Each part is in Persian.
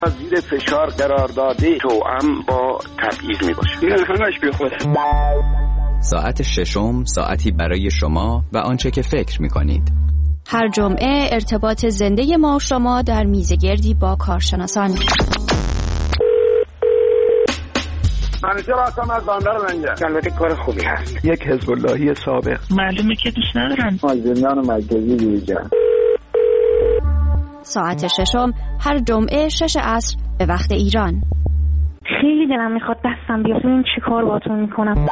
زیر فشار قرار داده توأم با تبعیض می باشه. این همش بی خود. ساعت ششم، ساعتی برای شما و آنچه که فکر می کنید. هر جمعه ارتباط زنده ما و شما در میزگردی با کارشناسان. منیجر هستم از بندر لنگر. البته کار خوبی هست. یک حزب اللهی سابق. معلومه که دوست ندارن. زندان مرکزی بیرجن. ساعت ششم هر جمعه 6 عصر به وقت ایران. خیلی دلم میخواد دستم بیاد. این چی کار باتون میکنم؟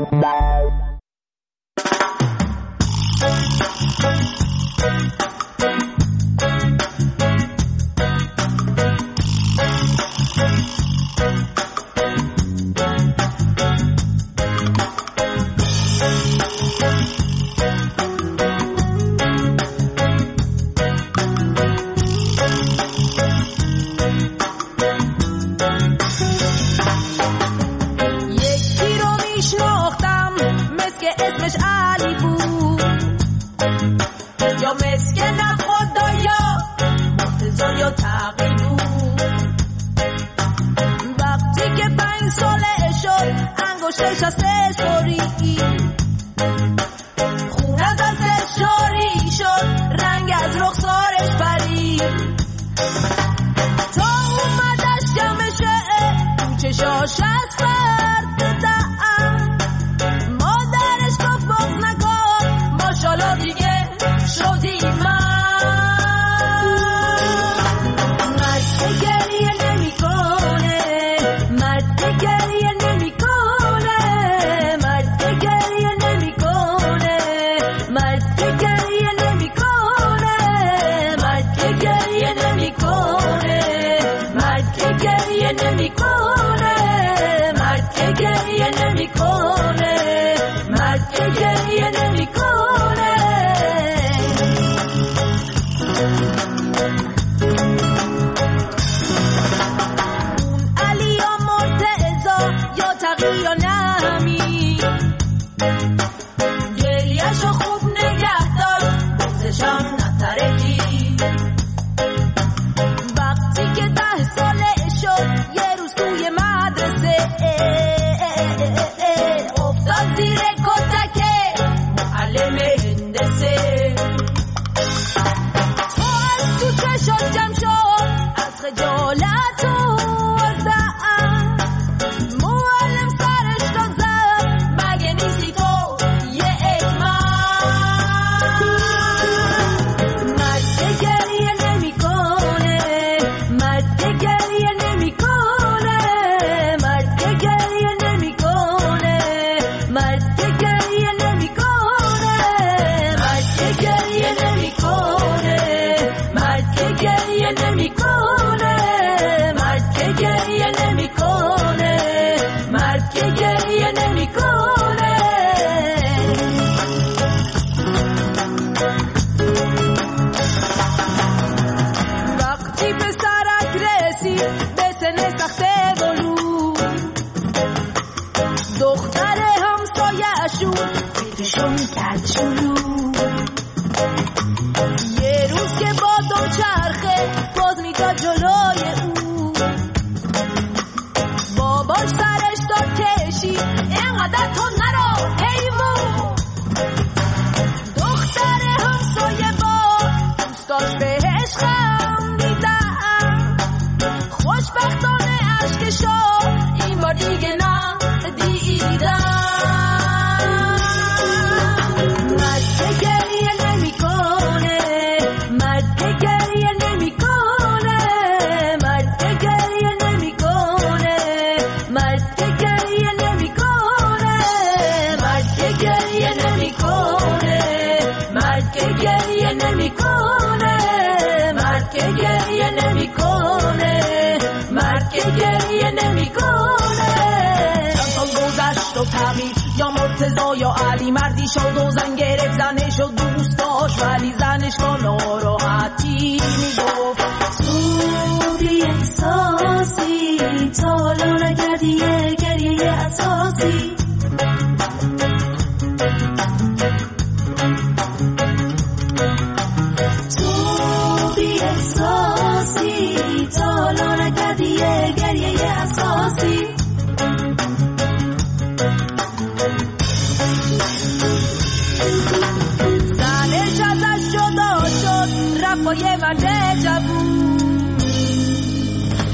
یا مرتضی یا علی مردی شد و زن گرفت زنش و دوست داشت ولی زنش با ناراحتی میگفت سوری احساسی تالا نکردی گریه اساسی سوری احساسی تالا نکردی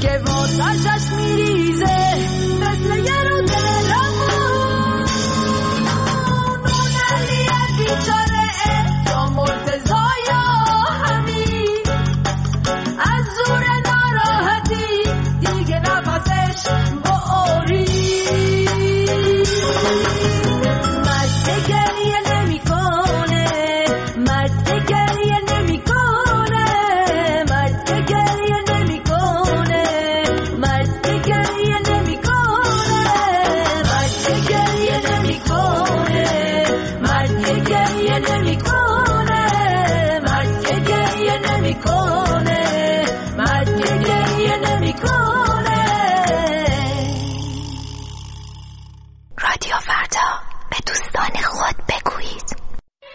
که واسش میریزه مثل یه رو دلمون اون علی بیچاره یا مرتضی یا همین از زور ناراحتی دیگه نفسش باری مرد گریه نمی کنه مرد گریه نمی کنه مرد گریه نمی کنه مرد گریه نمی کنه مرد گریه نمی کنه مرد گریه نمی کنه مرد گریه نمی کنه مرد گریه نمی کنه. رادیو فردا، به دوستان خود بگویید.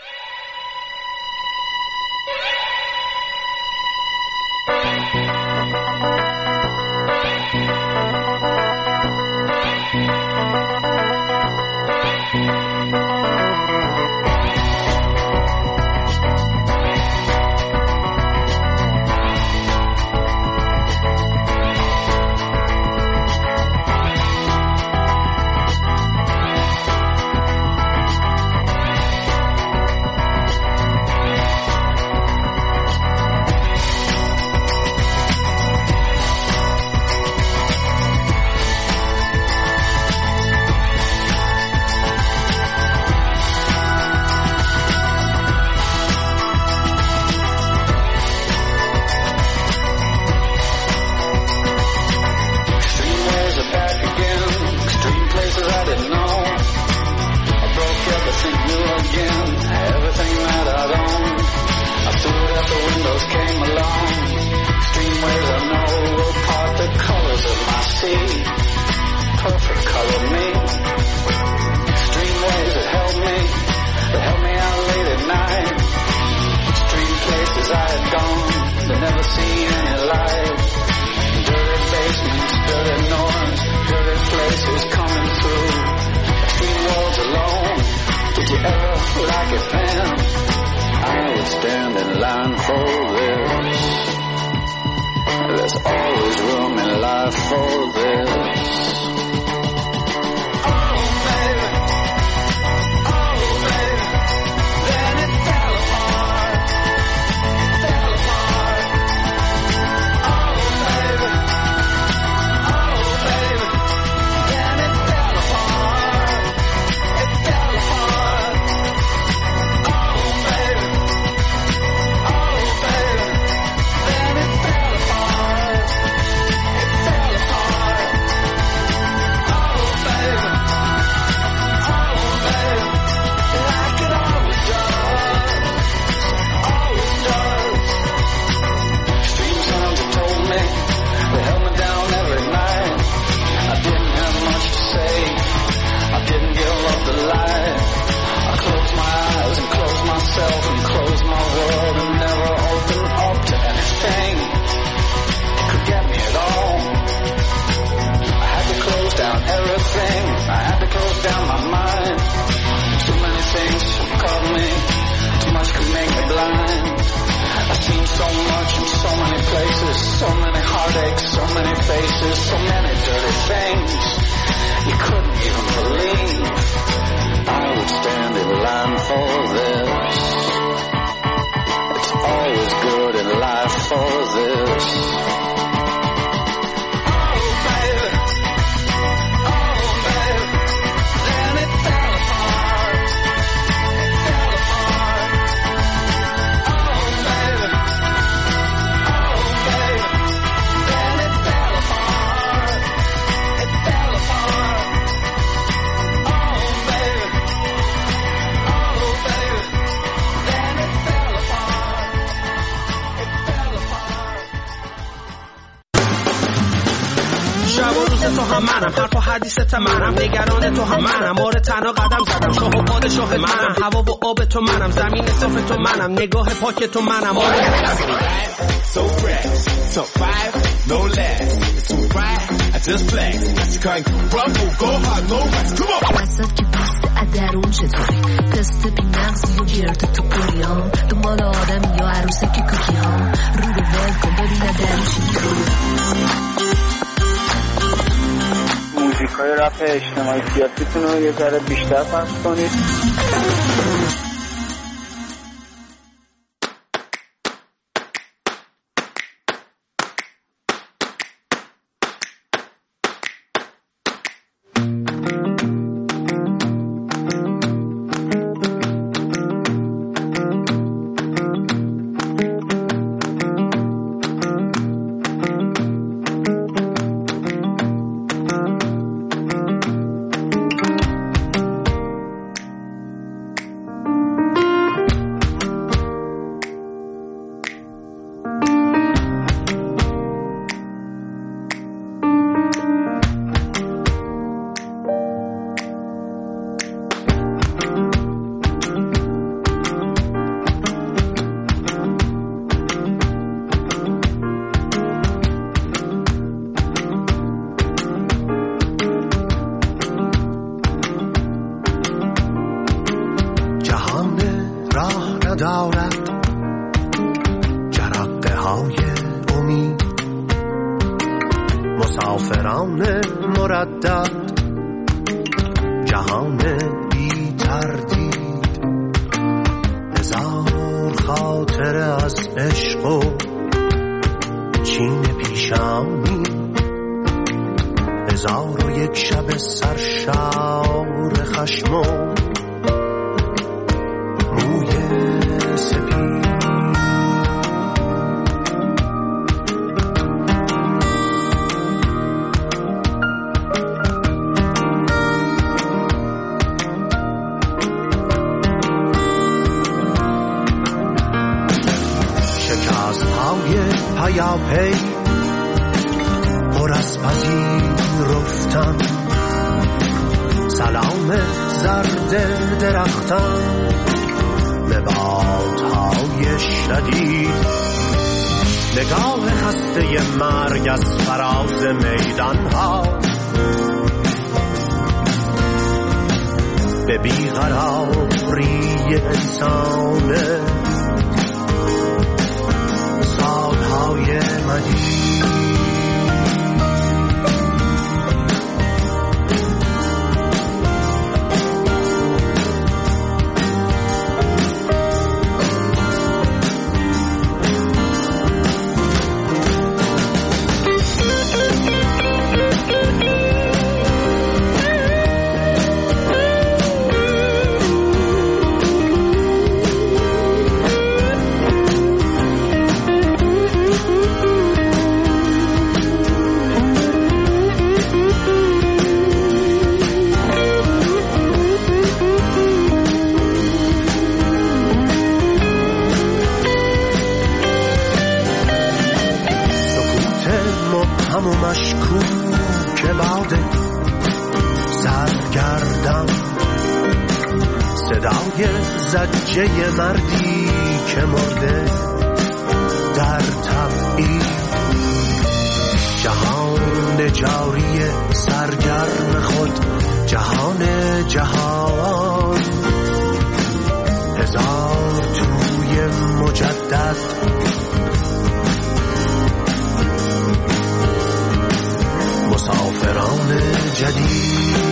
تو هم منم، حرف و حدیثت منم، نگران تو هم منم، آره تنها قدم زدم، شاه و پادشاه منم، هوا و آب تو منم، زمین صاف تو منم، نگاه پاک تو منم، آره so fresh, so fire, no less, it's too bright, I just flex, you can't rumble, go hard, no rest, come on. وسط که پست درون چطوری تست بی نقصی و گرد تو پوری ها دنبال آدم یا عروسه که کوکی ها رو به ول کن ببینه درون چی ترک‌های رپ اجتماعی سیاسیتون رو یه ذره بیشتر پخش کنید. مسافران مردد جهان بی تردید، هزار خاطره از عشق و چین پیشانی، 1001 شب سرشار خشم و موی سپید. پیاپی پر از پذیرفتن، سلام زرد درختان به بادهای شدید، نگاه خسته مرگ از فراز میدان ها به بیقراری انسانه، سالهای مدید. زجه مردی که مرده در تبعید، جهان جاری سرگرم خود، جهان جهان، هزار توی مجدد، مسافران جدید.